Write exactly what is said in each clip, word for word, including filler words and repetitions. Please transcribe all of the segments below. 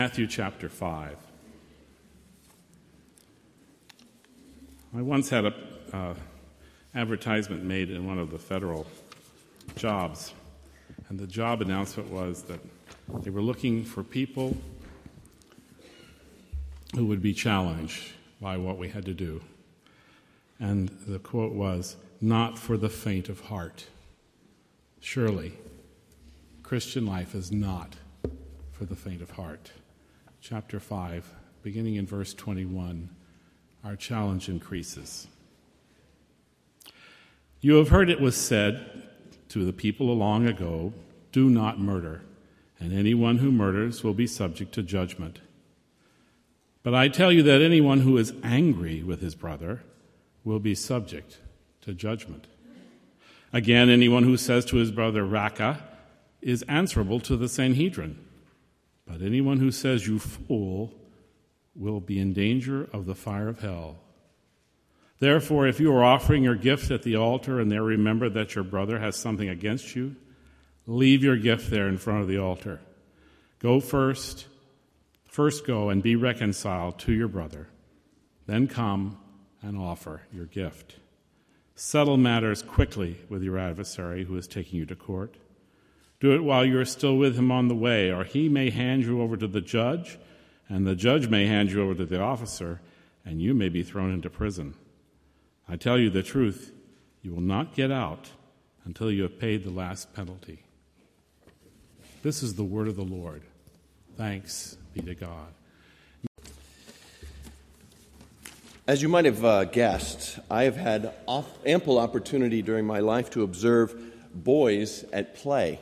Matthew chapter five. I once had an uh, advertisement made in one of the federal jobs, and the job announcement was that they were looking for people who would be challenged by what we had to do. And the quote was, "Not for the faint of heart." Surely, Christian life is not for the faint of heart. Chapter five, beginning in verse twenty-one, our challenge increases. "You have heard it was said to the people long ago, 'Do not murder, and anyone who murders will be subject to judgment.' But I tell you that anyone who is angry with his brother will be subject to judgment. Again, anyone who says to his brother, 'Raca,' is answerable to the Sanhedrin. But anyone who says, 'You fool,' will be in danger of the fire of hell. Therefore, if you are offering your gift at the altar and there remember that your brother has something against you, leave your gift there in front of the altar. Go first, first go and be reconciled to your brother. Then come and offer your gift. Settle matters quickly with your adversary who is taking you to court. Do it while you are still with him on the way, or he may hand you over to the judge, and the judge may hand you over to the officer, and you may be thrown into prison. I tell you the truth, you will not get out until you have paid the last penalty." This is the word of the Lord. Thanks be to God. As you might have uh, guessed, I have had off- ample opportunity during my life to observe boys at play.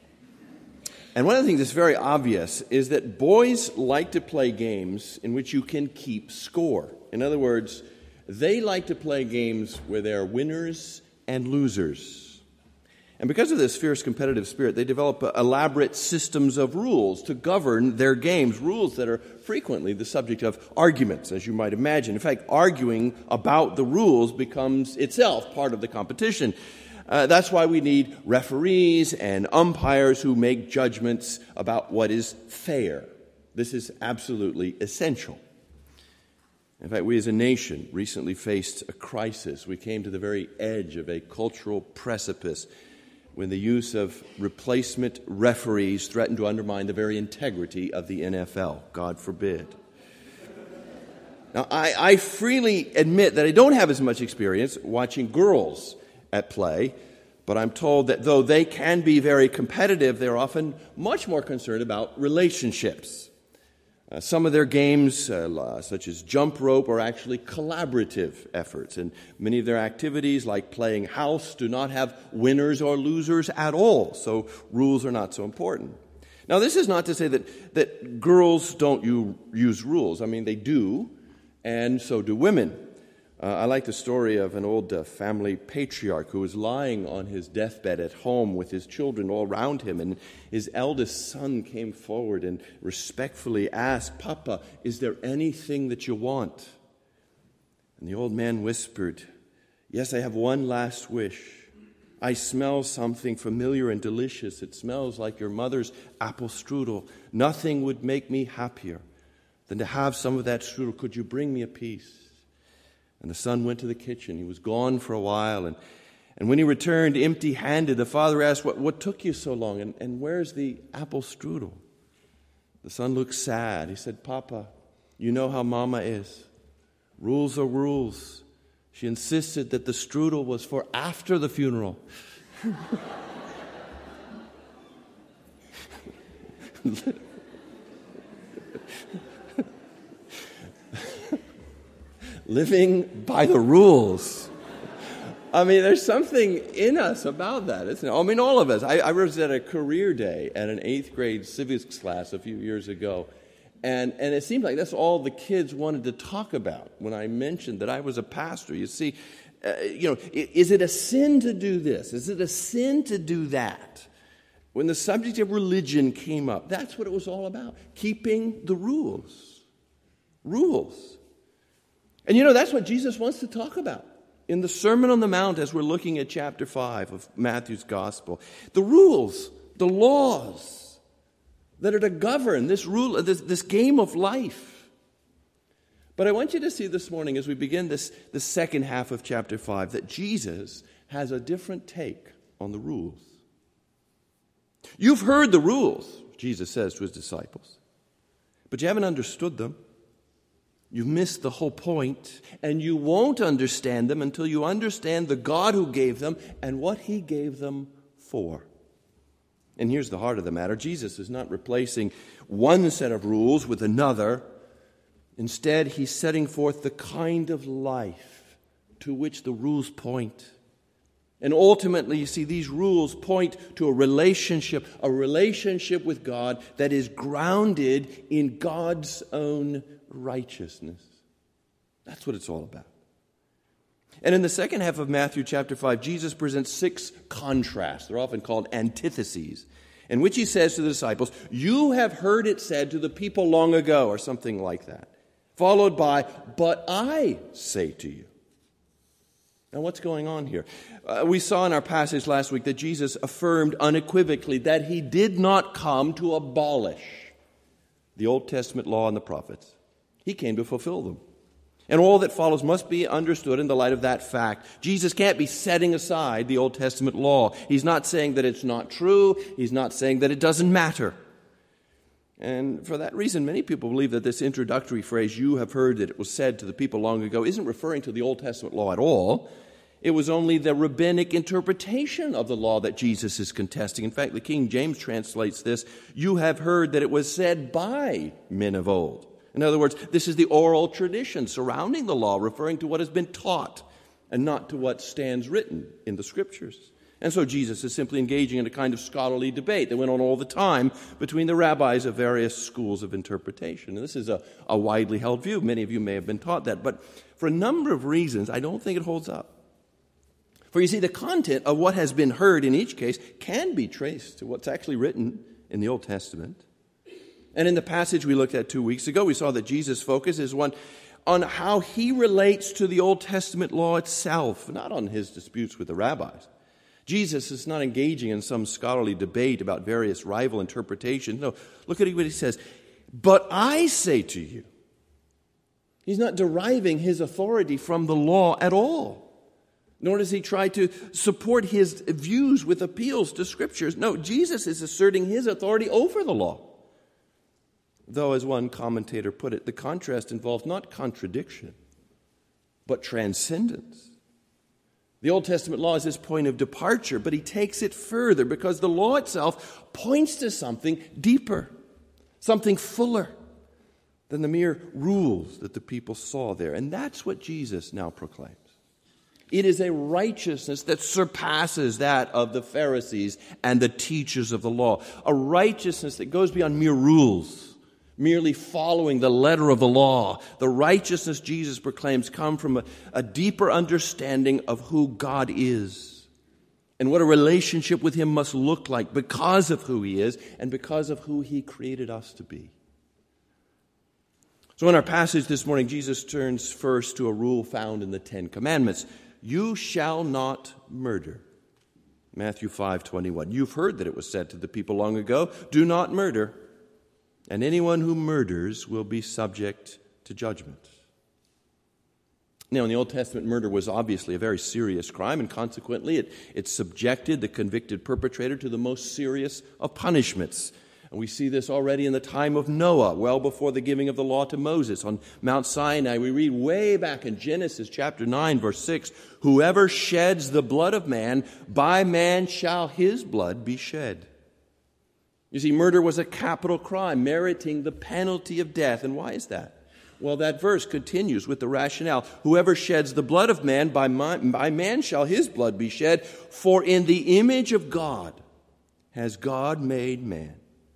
And one of the things that's very obvious is that boys like to play games in which you can keep score. In other words, they like to play games where there are winners and losers. And because of this fierce competitive spirit, they develop elaborate systems of rules to govern their games, rules that are frequently the subject of arguments, as you might imagine. In fact, arguing about the rules becomes itself part of the competition. Uh, that's why we need referees and umpires who make judgments about what is fair. This is absolutely essential. In fact, we as a nation recently faced a crisis. We came to the very edge of a cultural precipice when the use of replacement referees threatened to undermine the very integrity of the N F L. God forbid. Now, I, I freely admit that I don't have as much experience watching girls at play, but I'm told that though they can be very competitive, they're often much more concerned about relationships. Uh, some of their games, uh, such as jump rope, are actually collaborative efforts, and many of their activities, like playing house, do not have winners or losers at all, so rules are not so important. Now, this is not to say that, that girls don't u- use rules. I mean, they do, and so do women. Uh, I like the story of an old uh, family patriarch who was lying on his deathbed at home with his children all around him, and his eldest son came forward and respectfully asked, "Papa, is there anything that you want?" And the old man whispered, "Yes, I have one last wish. I smell something familiar and delicious. It smells like your mother's apple strudel. Nothing would make me happier than to have some of that strudel. Could you bring me a piece?" And the son went to the kitchen. He was gone for a while. And, and when he returned empty-handed, the father asked, what, what took you so long? And, and where's the apple strudel? The son looked sad. He said, "Papa, you know how Mama is. Rules are rules. She insisted that the strudel was for after the funeral." Living by the rules. I mean, there's something in us about that, isn't it? I mean, all of us. I, I was at a career day at an eighth grade civics class a few years ago, and, and it seemed like that's all the kids wanted to talk about when I mentioned that I was a pastor. You see, uh, you know, is it a sin to do this? Is it a sin to do that? When the subject of religion came up, that's what it was all about, keeping the rules. Rules. And you know, that's what Jesus wants to talk about in the Sermon on the Mount as we're looking at chapter five of Matthew's Gospel. The rules, the laws. that are to govern this rule, this, this game of life. But I want you to see this morning as we begin this, this second half of chapter five that Jesus has a different take on the rules. You've heard the rules, Jesus says to his disciples, but you haven't understood them. You've missed the whole point, and you won't understand them until you understand the God who gave them and what he gave them for. And here's the heart of the matter. Jesus is not replacing one set of rules with another. Instead, he's setting forth the kind of life to which the rules point. And ultimately, you see, these rules point to a relationship, a relationship with God that is grounded in God's own righteousness. That's what it's all about. And in the second half of Matthew chapter five, Jesus presents six contrasts. They're often called antitheses, in which he says to the disciples, "You have heard it said to the people long ago," or something like that, followed by, "But I say to you." Now, what's going on here? Uh, we saw in our passage last week that Jesus affirmed unequivocally that he did not come to abolish the Old Testament law and the prophets. He came to fulfill them. And all that follows must be understood in the light of that fact. Jesus can't be setting aside the Old Testament law. He's not saying that it's not true. He's not saying that it doesn't matter. And for that reason, many people believe that this introductory phrase, "you have heard that it was said to the people long ago," isn't referring to the Old Testament law at all. It was only the rabbinic interpretation of the law that Jesus is contesting. In fact, the King James translates this, "You have heard that it was said by men of old." In other words, this is the oral tradition surrounding the law, referring to what has been taught and not to what stands written in the Scriptures. And so Jesus is simply engaging in a kind of scholarly debate that went on all the time between the rabbis of various schools of interpretation. And this is a, a widely held view. Many of you may have been taught that. But for a number of reasons, I don't think it holds up. For you see, the content of what has been heard in each case can be traced to what's actually written in the Old Testament. And in the passage we looked at two weeks ago, we saw that Jesus' focus is one on how he relates to the Old Testament law itself, not on his disputes with the rabbis. Jesus is not engaging in some scholarly debate about various rival interpretations. No, look at what he says. "But I say to you." He's not deriving his authority from the law at all. Nor does he try to support his views with appeals to Scriptures. No, Jesus is asserting his authority over the law. Though, as one commentator put it, the contrast involves not contradiction, but transcendence. The Old Testament law is his point of departure, but he takes it further because the law itself points to something deeper, something fuller than the mere rules that the people saw there. And that's what Jesus now proclaims. It is a righteousness that surpasses that of the Pharisees and the teachers of the law, a righteousness that goes beyond mere rules, merely following the letter of the law. The righteousness Jesus proclaims comes from a, a deeper understanding of who God is and what a relationship with him must look like because of who he is and because of who he created us to be. So in our passage this morning, Jesus turns first to a rule found in the Ten Commandments. "You shall not murder." Matthew five twenty-one. "You've heard that it was said to the people long ago, 'Do not murder,' and anyone who murders will be subject to judgment." Now, in the Old Testament, murder was obviously a very serious crime, and consequently it, it subjected the convicted perpetrator to the most serious of punishments. And we see this already in the time of Noah, well before the giving of the law to Moses. On Mount Sinai, we read way back in Genesis chapter nine, verse six, "Whoever sheds the blood of man, by man shall his blood be shed." You see, murder was a capital crime, meriting the penalty of death. And why is that? Well, that verse continues with the rationale. "Whoever sheds the blood of man, by man, by man shall his blood be shed. For in the image of God has God made man."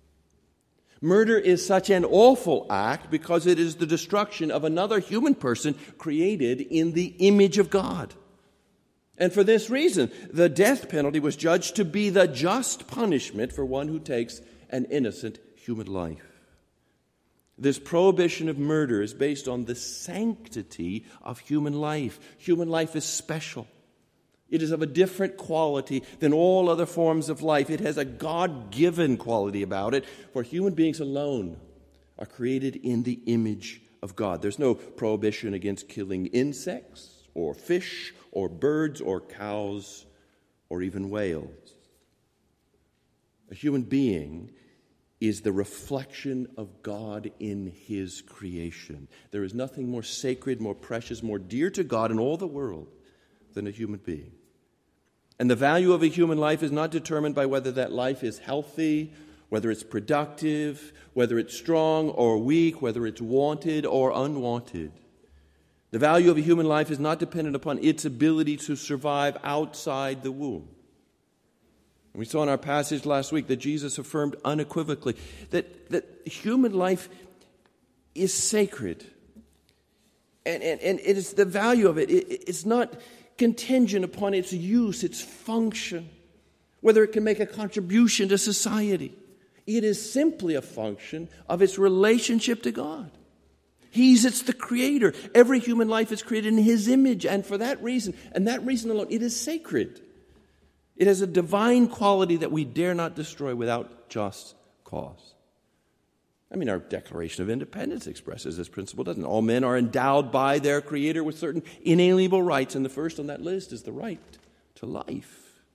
Murder is such an awful act because it is the destruction of another human person created in the image of God. And for this reason, the death penalty was judged to be the just punishment for one who takes an innocent human life. This prohibition of murder is based on the sanctity of human life. Human life is special. It is of a different quality than all other forms of life. It has a God-given quality about it, for human beings alone are created in the image of God. There's no prohibition against killing insects or fish or birds or cows or even whales. A human being is the reflection of God in his creation. There is nothing more sacred, more precious, more dear to God in all the world than a human being. And the value of a human life is not determined by whether that life is healthy, whether it's productive, whether it's strong or weak, whether it's wanted or unwanted. The value of a human life is not dependent upon its ability to survive outside the womb. And we saw in our passage last week that Jesus affirmed unequivocally that, that human life is sacred. And, and, and it is the value of it. it. It's not contingent upon its use, its function, whether it can make a contribution to society. It is simply a function of its relationship to God. He's it's the creator. Every human life is created in his image, and for that reason, and that reason alone, it is sacred. It has a divine quality that we dare not destroy without just cause. I mean, our Declaration of Independence expresses this principle, doesn't it? All men are endowed by their Creator with certain inalienable rights, and the first on that list is the right to life.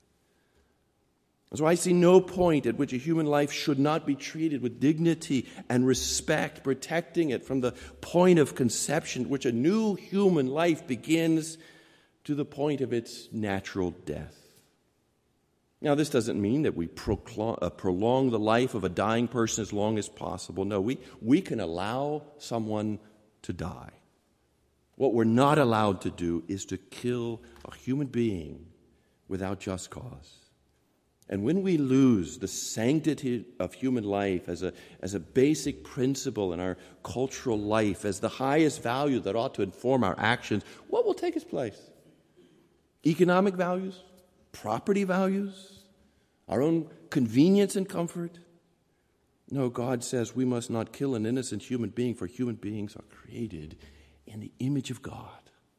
So I see no point at which a human life should not be treated with dignity and respect, protecting it from the point of conception, at which a new human life begins, to the point of its natural death. Now, this doesn't mean that we procl- uh, prolong the life of a dying person as long as possible. No, we, we can allow someone to die. What we're not allowed to do is to kill a human being without just cause. And when we lose the sanctity of human life as a, as a basic principle in our cultural life, as the highest value that ought to inform our actions, what will take its place? Economic values? Property values? Our own convenience and comfort? No, God says we must not kill an innocent human being, for human beings are created in the image of God.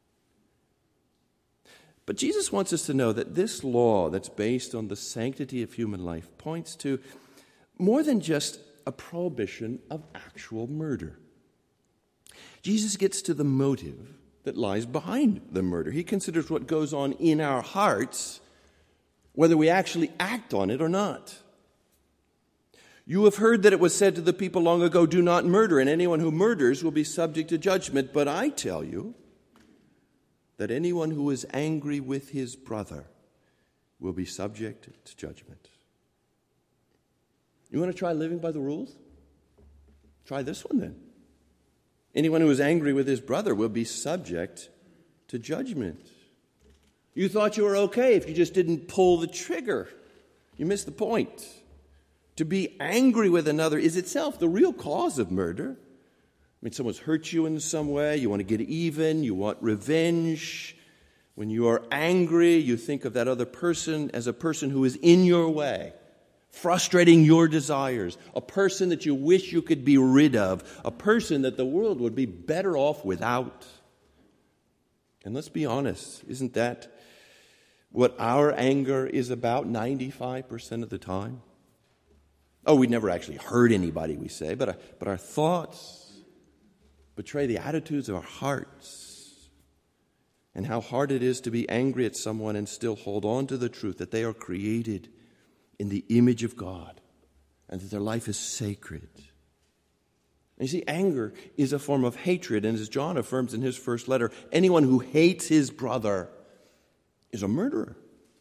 But Jesus wants us to know that this law that's based on the sanctity of human life points to more than just a prohibition of actual murder. Jesus gets to the motive that lies behind the murder. He considers what goes on in our hearts, whether we actually act on it or not. You have heard that it was said to the people long ago, do not murder, and anyone who murders will be subject to judgment. But I tell you that anyone who is angry with his brother will be subject to judgment. You want to try living by the rules? Try this one then. Anyone who is angry with his brother will be subject to judgment. You thought you were okay if you just didn't pull the trigger. You missed the point. To be angry with another is itself the real cause of murder. I mean, someone's hurt you in some way, you want to get even, you want revenge. When you are angry, you think of that other person as a person who is in your way, frustrating your desires, a person that you wish you could be rid of, a person that the world would be better off without. And let's be honest, isn't that what our anger is about ninety-five percent of the time? Oh, we never actually hurt anybody, we say, but our, but our thoughts betray the attitudes of our hearts, and how hard it is to be angry at someone and still hold on to the truth that they are created in the image of God and that their life is sacred. And you see, anger is a form of hatred, and as John affirms in his first letter, anyone who hates his brother is a murderer.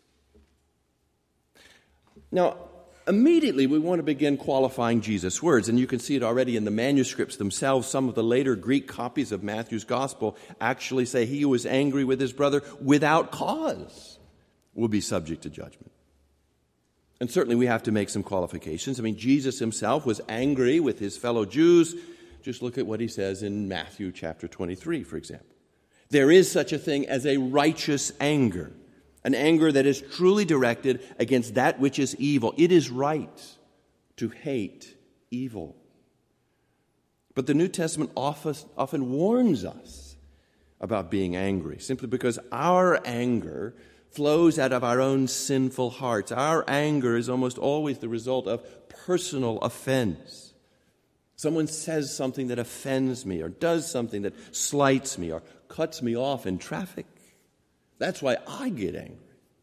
Now, immediately, we want to begin qualifying Jesus' words, and you can see it already in the manuscripts themselves. Some of the later Greek copies of Matthew's gospel actually say he who is angry with his brother without cause will be subject to judgment. And certainly we have to make some qualifications. I mean, Jesus himself was angry with his fellow Jews. Just look at what he says in Matthew chapter twenty-three, for example. There is such a thing as a righteous anger. An anger that is truly directed against that which is evil. It is right to hate evil. But the New Testament often, often warns us about being angry, simply because our anger flows out of our own sinful hearts. Our anger is almost always the result of personal offense. Someone says something that offends me, or does something that slights me, or cuts me off in traffic. That's why I get angry.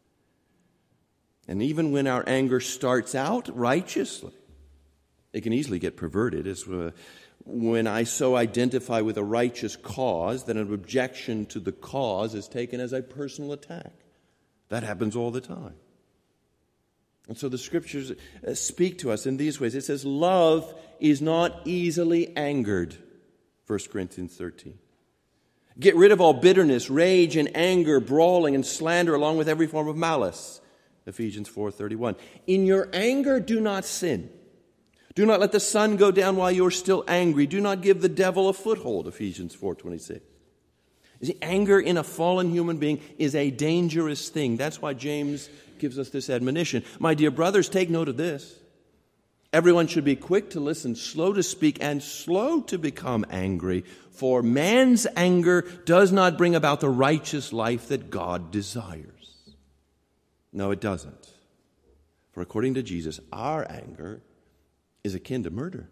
And even when our anger starts out righteously, it can easily get perverted. As uh, when I so identify with a righteous cause that an objection to the cause is taken as a personal attack. That happens all the time. And so the Scriptures speak to us in these ways. It says, love is not easily angered, First Corinthians thirteen. Get rid of all bitterness, rage, and anger, brawling, and slander, along with every form of malice, Ephesians four thirty-one. In your anger, do not sin. Do not let the sun go down while you are still angry. Do not give the devil a foothold, Ephesians four twenty-six. You see, anger in a fallen human being is a dangerous thing. That's why James gives us this admonition. My dear brothers, take note of this. Everyone should be quick to listen, slow to speak, and slow to become angry. For man's anger does not bring about the righteous life that God desires. No, it doesn't. For according to Jesus, our anger is akin to murder.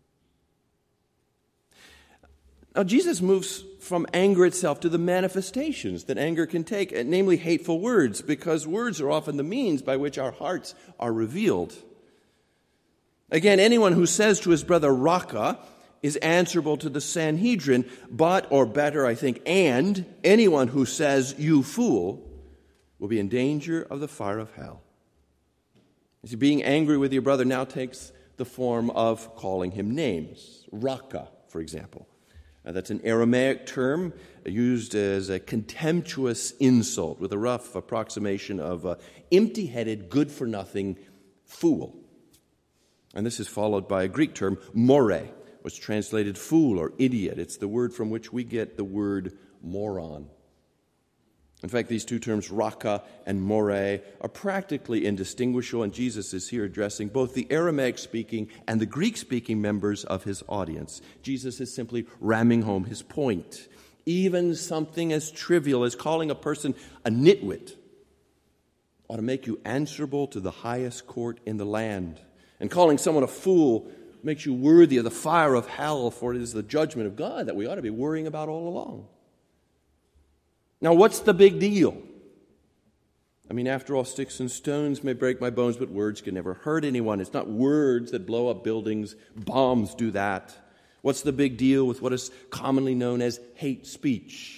Now, Jesus moves from anger itself to the manifestations that anger can take, namely hateful words, because words are often the means by which our hearts are revealed. Again, anyone who says to his brother Raka is answerable to the Sanhedrin, but, or better, I think, and anyone who says you fool will be in danger of the fire of hell. You see, being angry with your brother now takes the form of calling him names. Raka, for example. Uh, that's an Aramaic term used as a contemptuous insult with a rough approximation of uh, empty-headed, good-for-nothing fool. And this is followed by a Greek term, more, which is translated fool or idiot. It's the word from which we get the word moron. In fact, these two terms, raka and more, are practically indistinguishable, and Jesus is here addressing both the Aramaic-speaking and the Greek-speaking members of his audience. Jesus is simply ramming home his point. Even something as trivial as calling a person a nitwit ought to make you answerable to the highest court in the land. And calling someone a fool makes you worthy of the fire of hell, for it is the judgment of God that we ought to be worrying about all along. Now, what's the big deal? I mean, after all, sticks and stones may break my bones, but words can never hurt anyone. It's not words that blow up buildings. Bombs do that. What's the big deal with what is commonly known as hate speech?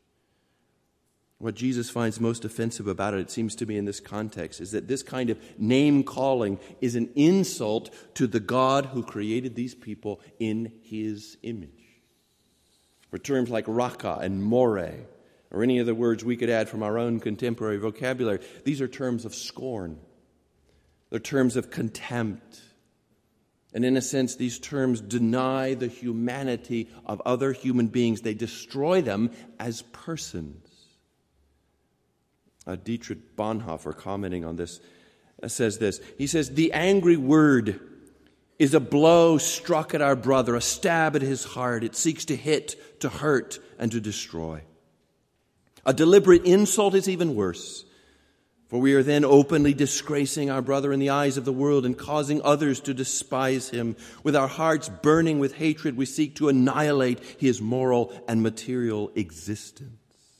What Jesus finds most offensive about it, it seems to me in this context, is that this kind of name-calling is an insult to the God who created these people in his image. For terms like raka and more, or any of the words we could add from our own contemporary vocabulary, these are terms of scorn. They're terms of contempt. And in a sense, these terms deny the humanity of other human beings. They destroy them as persons. Uh, Dietrich Bonhoeffer, commenting on this, uh, says this. He says, the angry word is a blow struck at our brother, a stab at his heart. It seeks to hit, to hurt, and to destroy. A deliberate insult is even worse, for we are then openly disgracing our brother in the eyes of the world and causing others to despise him. With our hearts burning with hatred, we seek to annihilate his moral and material existence.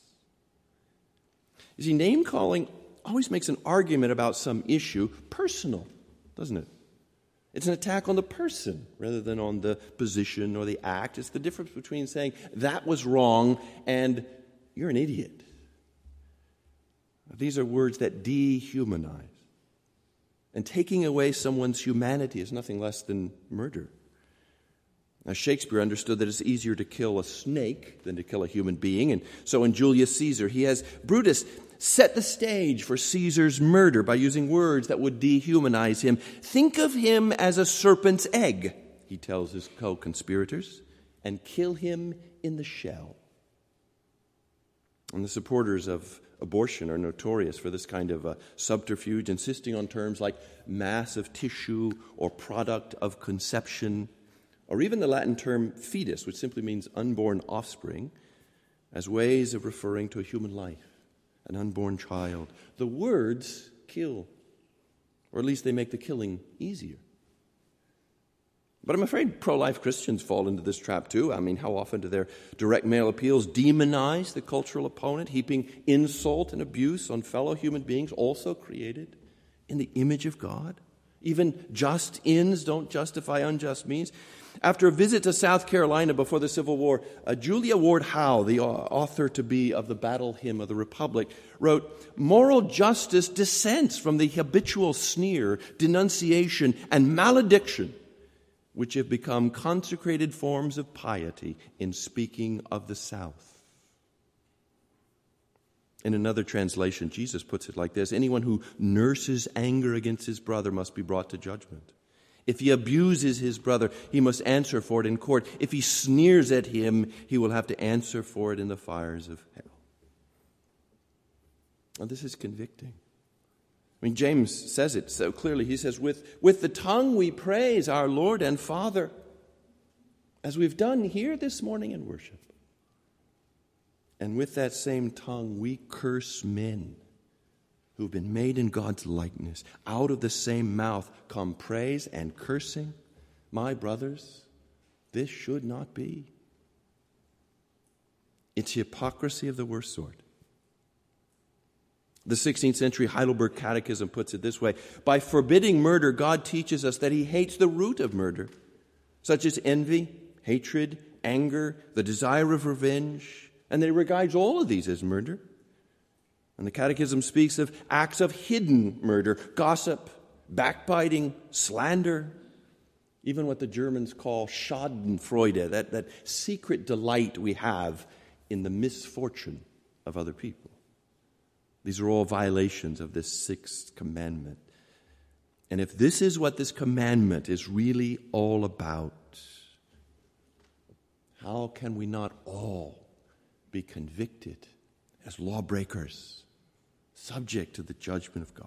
You see, name-calling always makes an argument about some issue personal, doesn't it? It's an attack on the person rather than on the position or the act. It's the difference between saying, that was wrong, and you're an idiot. These are words that dehumanize. And taking away someone's humanity is nothing less than murder. Now, Shakespeare understood that it's easier to kill a snake than to kill a human being. And so in Julius Caesar, he has Brutus set the stage for Caesar's murder by using words that would dehumanize him. Think of him as a serpent's egg, he tells his co-conspirators, and kill him in the shell. And the supporters of abortion are notorious for this kind of uh, subterfuge, insisting on terms like mass of tissue or product of conception, or even the Latin term fetus, which simply means unborn offspring, as ways of referring to a human life. an unborn child. The words kill, or at least they make the killing easier. But I'm afraid pro-life Christians fall into this trap too. I mean, how often do their direct mail appeals demonize the cultural opponent, heaping insult and abuse on fellow human beings also created in the image of God? Even just ends don't justify unjust means. After a visit to South Carolina before the Civil War, uh, Julia Ward Howe, the author-to-be of the Battle Hymn of the Republic, wrote, "Moral justice dissents from the habitual sneer, denunciation, and malediction which have become consecrated forms of piety in speaking of the South." In another translation, Jesus puts it like this: anyone who nurses anger against his brother must be brought to judgment. If he abuses his brother, he must answer for it in court. If he sneers at him, he will have to answer for it in the fires of hell. Now, this is convicting. I mean, James says it so clearly. He says, with, with the tongue we praise our Lord and Father, as we've done here this morning in worship. And with that same tongue we curse men who've been made in God's likeness. Out of the same mouth come praise and cursing. My brothers, this should not be. It's hypocrisy of the worst sort. The sixteenth century Heidelberg Catechism puts it this way: by forbidding murder, God teaches us that he hates the root of murder, such as envy, hatred, anger, the desire of revenge, and that he regards all of these as murder. And the Catechism speaks of acts of hidden murder, gossip, backbiting, slander, even what the Germans call Schadenfreude, that, that secret delight we have in the misfortune of other people. These are all violations of this sixth commandment. And if this is what this commandment is really all about, how can we not all be convicted as lawbreakers, subject to the judgment of God?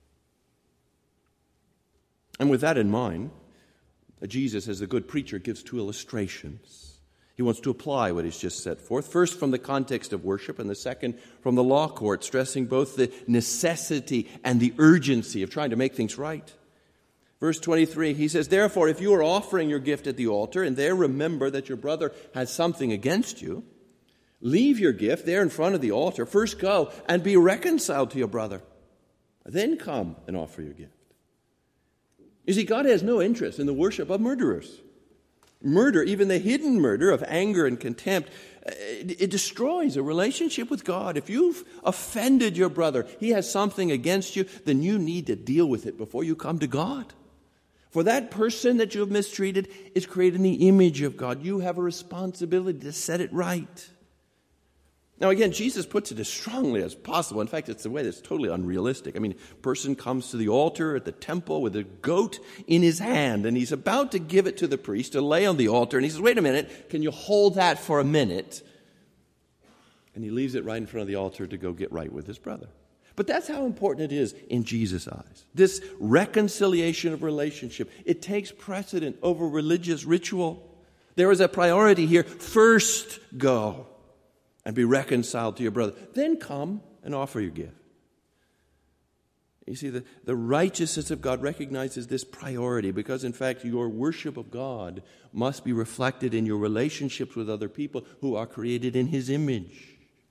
And with that in mind, Jesus, as the good preacher, gives two illustrations. He wants to apply what he's just set forth. First, from the context of worship, and the second, from the law court, stressing both the necessity and the urgency of trying to make things right. Verse twenty-three, he says, therefore, if you are offering your gift at the altar, and there remember that your brother has something against you, leave your gift there in front of the altar. First go and be reconciled to your brother. Then come and offer your gift. You see, God has no interest in the worship of murderers. Murder, even the hidden murder of anger and contempt, it, it destroys a relationship with God. If you've offended your brother, he has something against you, then you need to deal with it before you come to God. For that person that you have mistreated is created in the image of God. You have a responsibility to set it right. Now again, Jesus puts it as strongly as possible. In fact, it's a way that's totally unrealistic. I mean, a person comes to the altar at the temple with a goat in his hand, and he's about to give it to the priest to lay on the altar, and he says, wait a minute, can you hold that for a minute? And he leaves it right in front of the altar to go get right with his brother. But that's how important it is in Jesus' eyes. This reconciliation of relationship, it takes precedent over religious ritual. There is a priority here. First go and be reconciled to your brother. Then come and offer your gift. You see, the, the righteousness of God recognizes this priority because, in fact, your worship of God must be reflected in your relationships with other people who are created in his image.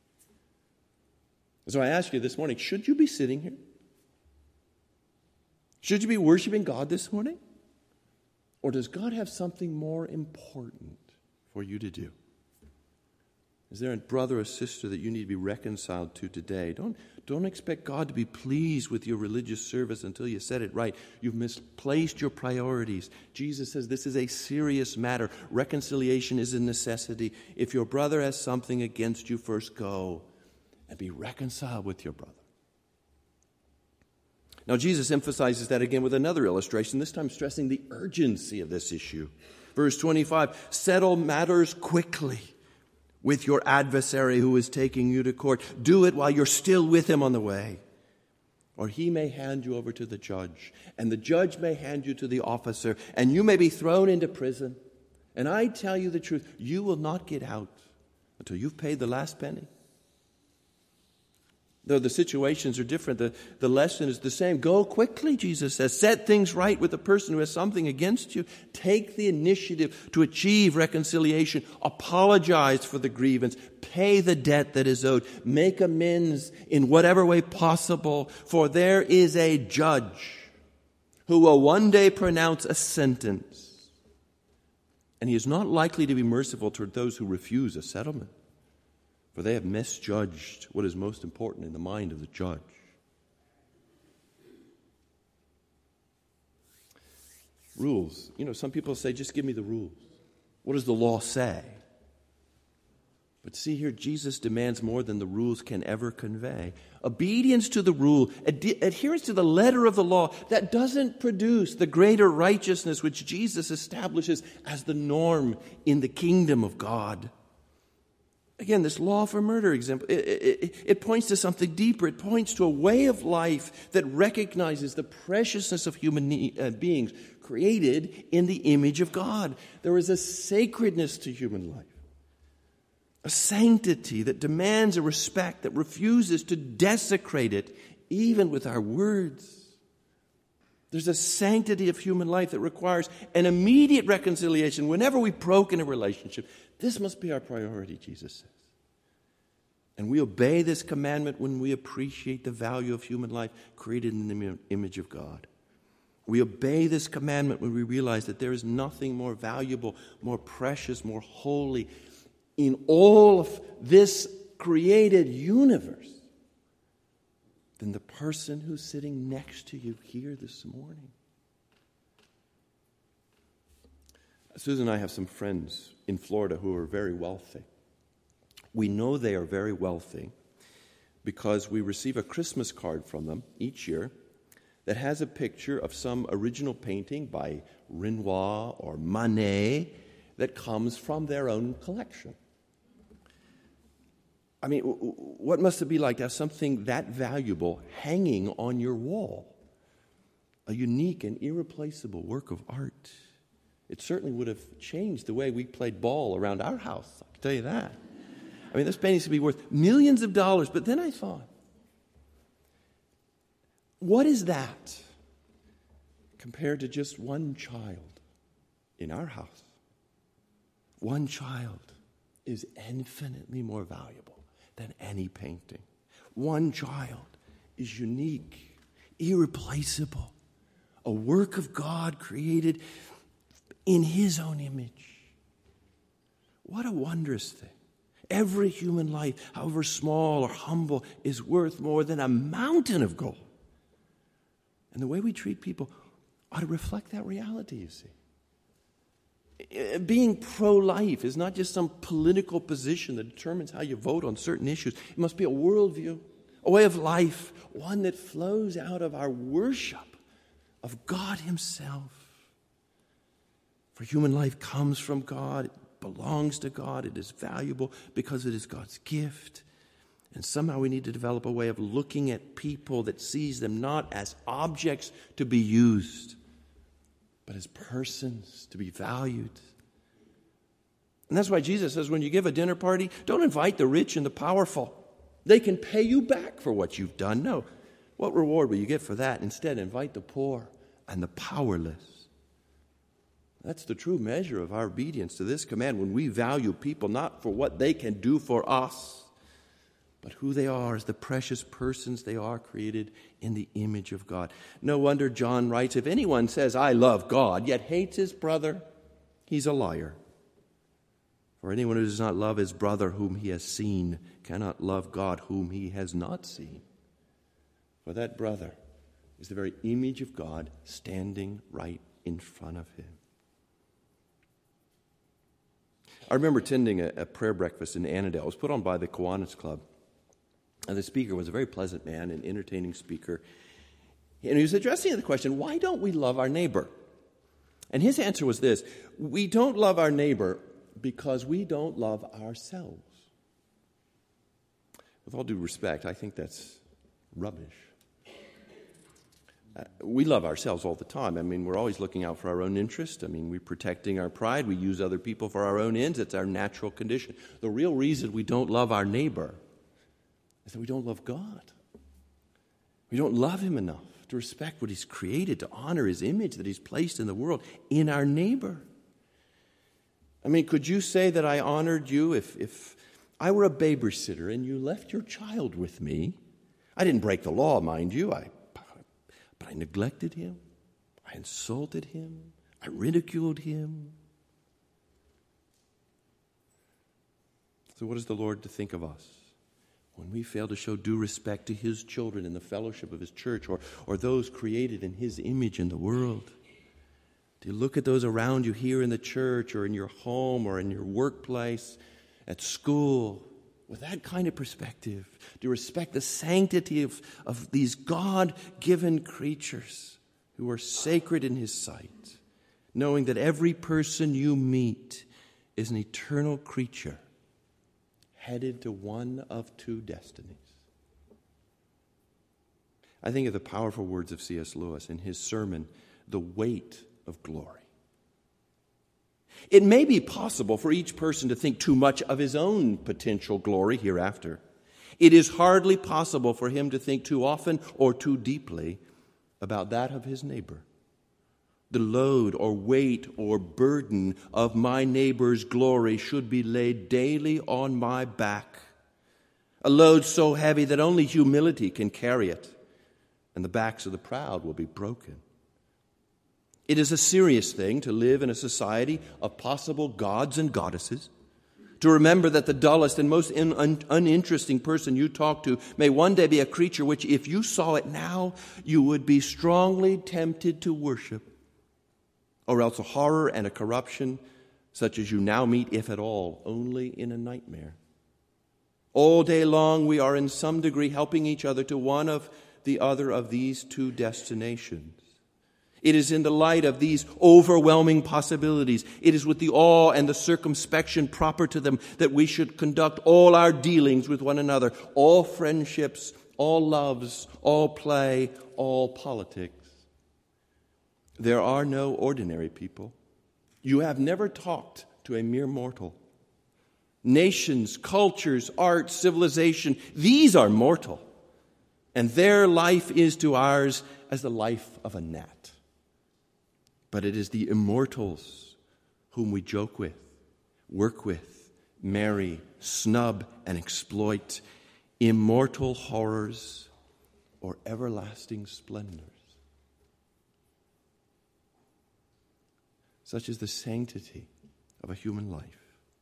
So I ask you this morning, should you be sitting here? Should you be worshiping God this morning? Or does God have something more important for you to do? Is there a brother or sister that you need to be reconciled to today? Don't, don't expect God to be pleased with your religious service until you set it right. You've misplaced your priorities. Jesus says this is a serious matter. Reconciliation is a necessity. If your brother has something against you, first go and be reconciled with your brother. Now, Jesus emphasizes that again with another illustration, this time stressing the urgency of this issue. Verse twenty-five, settle matters quickly with your adversary who is taking you to court. Do it while you're still with him on the way. Or he may hand you over to the judge, and the judge may hand you to the officer, and you may be thrown into prison. And I tell you the truth, you will not get out until you've paid the last penny. Though the situations are different, the, the lesson is the same. Go quickly, Jesus says. Set things right with the person who has something against you. Take the initiative to achieve reconciliation. Apologize for the grievance. Pay the debt that is owed. Make amends in whatever way possible. For there is a judge who will one day pronounce a sentence. And he is not likely to be merciful toward those who refuse a settlement, for they have misjudged what is most important in the mind of the judge. Rules. You know, some people say, just give me the rules. What does the law say? But see here, Jesus demands more than the rules can ever convey. Obedience to the rule, ad- adherence to the letter of the law, that doesn't produce the greater righteousness which Jesus establishes as the norm in the kingdom of God. Again, this law for murder example, it, it, it points to something deeper. It points to a way of life that recognizes the preciousness of human ne- uh, beings created in the image of God. There is a sacredness to human life, a sanctity that demands a respect that refuses to desecrate it, even with our words. There's a sanctity of human life that requires an immediate reconciliation whenever we've broken a relationship. This must be our priority, Jesus says. And we obey this commandment when we appreciate the value of human life created in the image of God. We obey this commandment when we realize that there is nothing more valuable, more precious, more holy in all of this created universe than the person who's sitting next to you here this morning. Susan and I have some friends in Florida who are very wealthy. We know they are very wealthy because we receive a Christmas card from them each year that has a picture of some original painting by Renoir or Manet that comes from their own collection. I mean, what must it be like to have something that valuable hanging on your wall? A unique and irreplaceable work of art. It certainly would have changed the way we played ball around our house, I can tell you that. I mean, this painting should be worth millions of dollars. But then I thought, what is that compared to just one child in our house? One child is infinitely more valuable than any painting. One child is unique, irreplaceable, a work of God created in His own image. What a wondrous thing. Every human life, however small or humble, is worth more than a mountain of gold. And the way we treat people ought to reflect that reality, you see. Being pro-life is not just some political position that determines how you vote on certain issues. It must be a worldview, a way of life, one that flows out of our worship of God Himself. For human life comes from God, it belongs to God, it is valuable because it is God's gift. And somehow we need to develop a way of looking at people that sees them not as objects to be used, but as persons to be valued. And that's why Jesus says when you give a dinner party, don't invite the rich and the powerful. They can pay you back for what you've done. No. What reward will you get for that? Instead, invite the poor and the powerless. That's the true measure of our obedience to this command, when we value people not for what they can do for us, but who they are as the precious persons they are, created in the image of God. No wonder John writes, if anyone says, I love God, yet hates his brother, he's a liar. For anyone who does not love his brother whom he has seen cannot love God whom he has not seen. For that brother is the very image of God standing right in front of him. I remember attending a, a prayer breakfast in Annandale. It was put on by the Kiwanis Club. And the speaker was a very pleasant man, an entertaining speaker. And he was addressing the question, why don't we love our neighbor? And his answer was this: we don't love our neighbor because we don't love ourselves. With all due respect, I think that's rubbish. Uh, we love ourselves all the time. I mean, we're always looking out for our own interest. I mean, we're protecting our pride. We use other people for our own ends. It's our natural condition. The real reason we don't love our neighbor is that we don't love God. We don't love him enough to respect what he's created, to honor his image that he's placed in the world, in our neighbor. I mean, could you say that I honored you if, if I were a babysitter and you left your child with me? I didn't break the law, mind you, I, but I neglected him. I insulted him. I ridiculed him. So what is the Lord to think of us when we fail to show due respect to his children in the fellowship of his church, or, or those created in his image in the world? Do you look at those around you here in the church or in your home or in your workplace, at school, with that kind of perspective? Do you respect the sanctity of, of these God-given creatures who are sacred in his sight, knowing that every person you meet is an eternal creature headed to one of two destinies? I think of the powerful words of C S Lewis in his sermon, The Weight of Glory. It may be possible for each person to think too much of his own potential glory hereafter. It is hardly possible for him to think too often or too deeply about that of his neighbor. The load or weight or burden of my neighbor's glory should be laid daily on my back, a load so heavy that only humility can carry it, and the backs of the proud will be broken. It is a serious thing to live in a society of possible gods and goddesses, to remember that the dullest and most in, un, uninteresting person you talk to may one day be a creature which, if you saw it now, you would be strongly tempted to worship, or else a horror and a corruption such as you now meet, if at all, only in a nightmare. All day long we are in some degree helping each other to one of the other of these two destinations. It is in the light of these overwhelming possibilities, it is with the awe and the circumspection proper to them that we should conduct all our dealings with one another, all friendships, all loves, all play, all politics. There are no ordinary people. You have never talked to a mere mortal. Nations, cultures, art, civilization, these are mortal. And their life is to ours as the life of a gnat. But it is the immortals whom we joke with, work with, marry, snub, and exploit, immortal horrors or everlasting splendors. Such is the sanctity of a human life.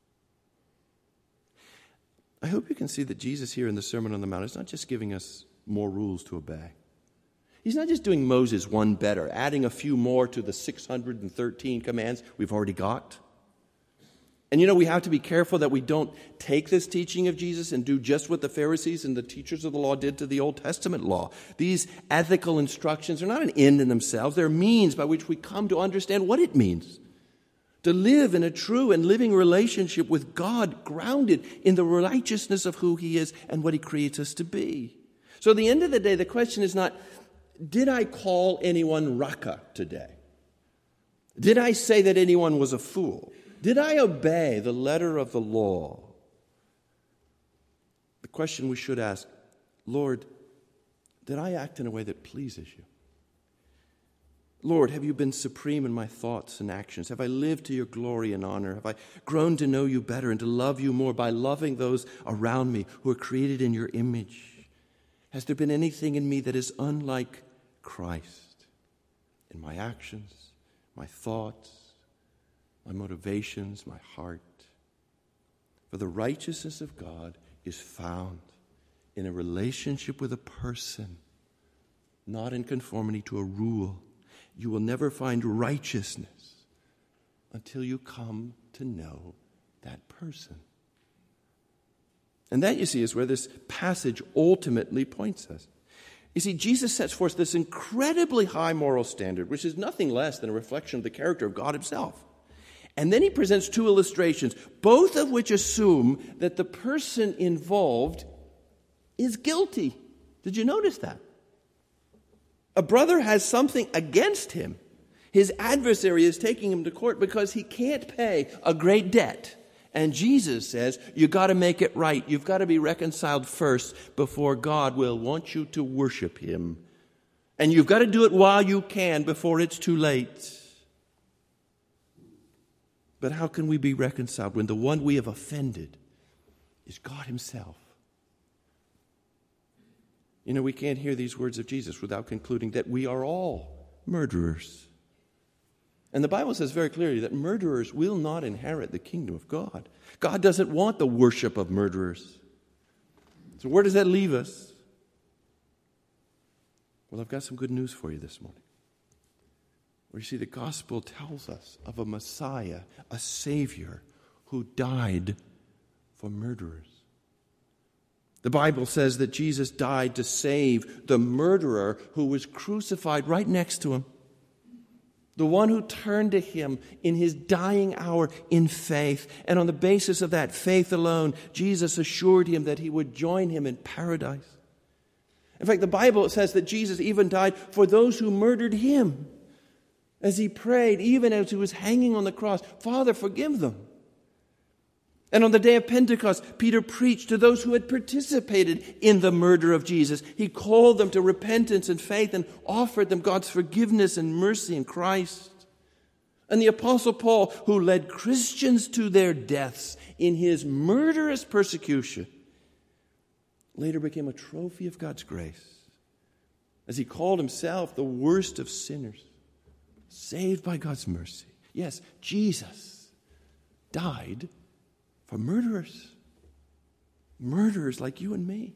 I hope you can see that Jesus here in the Sermon on the Mount is not just giving us more rules to obey. He's not just doing Moses one better, adding a few more to the six hundred thirteen commands we've already got. And you know, we have to be careful that we don't take this teaching of Jesus and do just what the Pharisees and the teachers of the law did to the Old Testament law. These ethical instructions are not an end in themselves. They're means by which we come to understand what it means to live in a true and living relationship with God, grounded in the righteousness of who He is and what He creates us to be. So at the end of the day, the question is not, did I call anyone Raka today? Did I say that anyone was a fool? Did I obey the letter of the law? The question we should ask, Lord, did I act in a way that pleases you? Lord, have you been supreme in my thoughts and actions? Have I lived to your glory and honor? Have I grown to know you better and to love you more by loving those around me who are created in your image? Has there been anything in me that is unlike Christ in my actions, my thoughts, my motivations, my heart? For the righteousness of God is found in a relationship with a person, not in conformity to a rule. You will never find righteousness until you come to know that person. And that, you see, is where this passage ultimately points us. You see, Jesus sets forth this incredibly high moral standard, which is nothing less than a reflection of the character of God Himself. And then He presents two illustrations, both of which assume that the person involved is guilty. Did you notice that? A brother has something against him. His adversary is taking him to court because he can't pay a great debt. And Jesus says, you got to make it right. You've got to be reconciled first before God will want you to worship him. And you've got to do it while you can before it's too late. But how can we be reconciled when the one we have offended is God himself? You know, we can't hear these words of Jesus without concluding that we are all murderers. And the Bible says very clearly that murderers will not inherit the kingdom of God. God doesn't want the worship of murderers. So where does that leave us? Well, I've got some good news for you this morning. Where you see the gospel tells us of a Messiah, a Savior, who died for murderers. The Bible says that Jesus died to save the murderer who was crucified right next to him. The one who turned to him in his dying hour in faith. And on the basis of that faith alone, Jesus assured him that he would join him in paradise. In fact, the Bible says that Jesus even died for those who murdered him. As he prayed, even as he was hanging on the cross, Father, forgive them. And on the day of Pentecost, Peter preached to those who had participated in the murder of Jesus. He called them to repentance and faith and offered them God's forgiveness and mercy in Christ. And the Apostle Paul, who led Christians to their deaths in his murderous persecution, later became a trophy of God's grace, as he called himself the worst of sinners, saved by God's mercy. Yes, Jesus died for murderers. Murderers like you and me.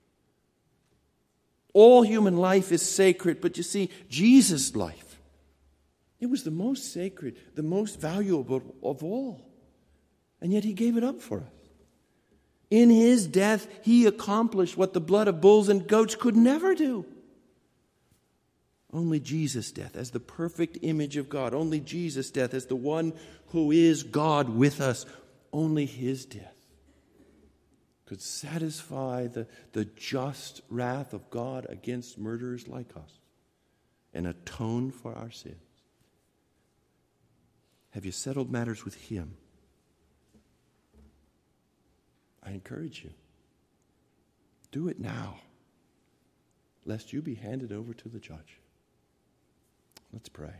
All human life is sacred, but you see, Jesus' life, it was the most sacred, the most valuable of all. And yet he gave it up for us. In his death, he accomplished what the blood of bulls and goats could never do. Only Jesus' death as the perfect image of God. Only Jesus' death as the one who is God with us. Only his death could satisfy the, the just wrath of God against murderers like us and atone for our sins. Have you settled matters with him? I encourage you. Do it now, lest you be handed over to the judge. Let's pray.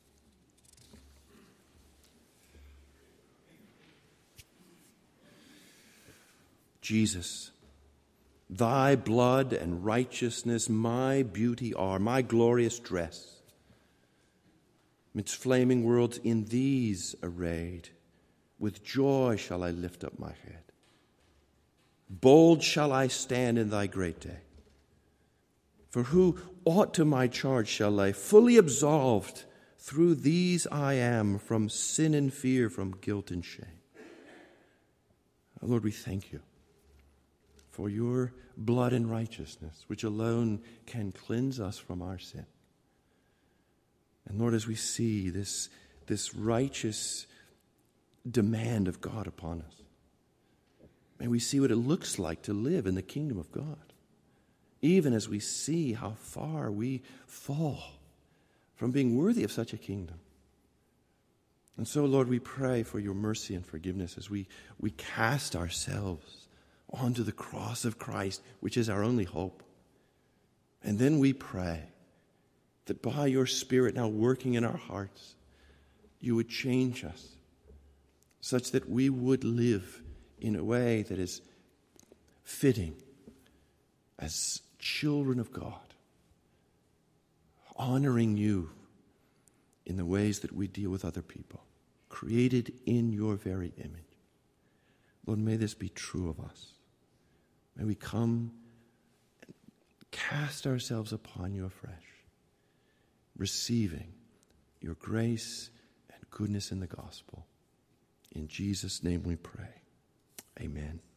Jesus, thy blood and righteousness my beauty are, my glorious dress. Midst flaming worlds in these arrayed, with joy shall I lift up my head. Bold shall I stand in thy great day. For who aught to my charge shall lay, fully absolved, through these I am, from sin and fear, from guilt and shame. Oh, Lord, we thank you for your blood and righteousness, which alone can cleanse us from our sin. And Lord, as we see this, this righteous demand of God upon us, may we see what it looks like to live in the kingdom of God. Even as we see how far we fall from being worthy of such a kingdom. And so, Lord, we pray for your mercy and forgiveness as we, we cast ourselves onto the cross of Christ, which is our only hope. And then we pray that by your Spirit now working in our hearts, you would change us such that we would live in a way that is fitting as children of God, honoring you in the ways that we deal with other people, created in your very image. Lord, may this be true of us. May we come and cast ourselves upon you afresh, receiving your grace and goodness in the gospel. In Jesus' name we pray. Amen.